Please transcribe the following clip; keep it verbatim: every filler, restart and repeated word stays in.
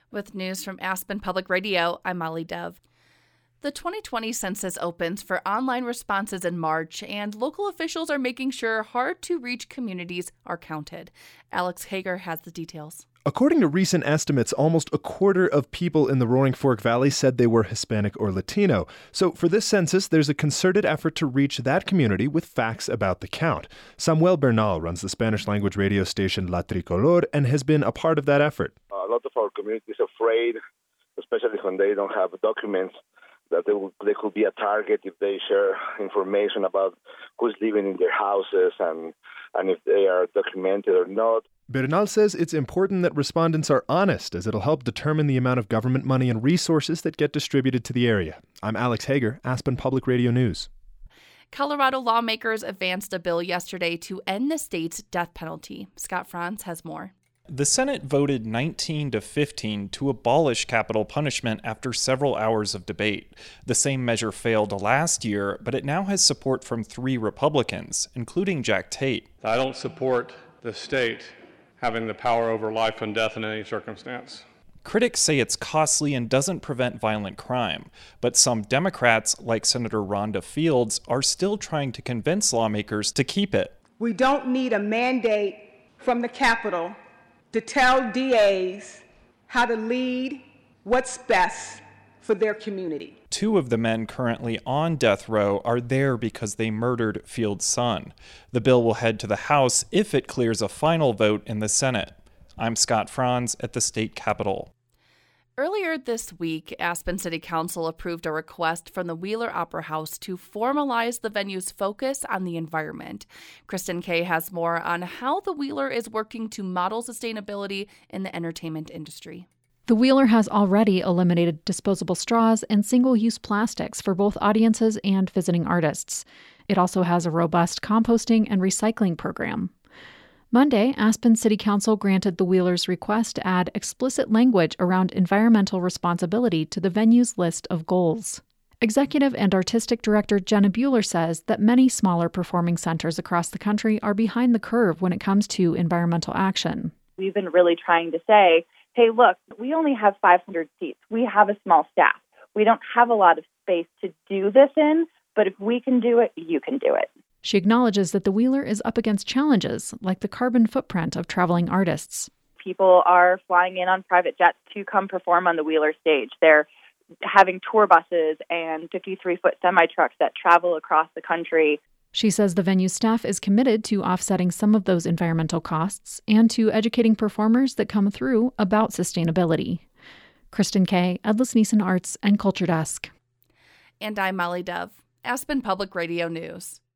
With news from Aspen Public Radio, I'm Molly Dove. The twenty twenty census opens for online responses in March, and local officials are making sure hard-to-reach communities are counted. Alex Hager has the details. According to recent estimates, almost a quarter of people in the Roaring Fork Valley said they were Hispanic or Latino. So for this census, there's a concerted effort to reach that community with facts about the count. Samuel Bernal runs the Spanish-language radio station La Tricolor and has been a part of that effort. A lot of our community is afraid, especially when they don't have documents, that they, will, they could be a target if they share information about who's living in their houses and, and if they are documented or not. Bernal says it's important that respondents are honest, as it'll help determine the amount of government money and resources that get distributed to the area. I'm Alex Hager, Aspen Public Radio News. Colorado lawmakers advanced a bill yesterday to end the state's death penalty. Scott Franz has more. The Senate voted nineteen to fifteen to abolish capital punishment after several hours of debate. The same measure failed last year, but it now has support from three Republicans, including Jack Tate. I don't support the state having the power over life and death in any circumstance. Critics say it's costly and doesn't prevent violent crime, but some Democrats, like Senator Rhonda Fields, are still trying to convince lawmakers to keep it. We don't need a mandate from the Capitol to tell D As how to lead what's best for their community. Two of the men currently on death row are there because they murdered Fields' son. The bill will head to the House if it clears a final vote in the Senate. I'm Scott Franz at the state capitol. Earlier this week, Aspen City Council approved a request from the Wheeler Opera House to formalize the venue's focus on the environment. Kristen Kay has more on how the Wheeler is working to model sustainability in the entertainment industry. The Wheeler has already eliminated disposable straws and single-use plastics for both audiences and visiting artists. It also has a robust composting and recycling program. Monday, Aspen City Council granted the Wheeler's request to add explicit language around environmental responsibility to the venue's list of goals. Executive and Artistic Director Jenna Bueller says that many smaller performing centers across the country are behind the curve when it comes to environmental action. We've been really trying to say, hey, look, we only have five hundred seats. We have a small staff. We don't have a lot of space to do this in, but if we can do it, you can do it. She acknowledges that the Wheeler is up against challenges like the carbon footprint of traveling artists. People are flying in on private jets to come perform on the Wheeler stage. They're having tour buses and fifty-three foot semi-trucks that travel across the country. She says the venue staff is committed to offsetting some of those environmental costs and to educating performers that come through about sustainability. Kristen Kay, Edlis Neeson Arts and Culture Desk. And I'm Molly Dove, Aspen Public Radio News.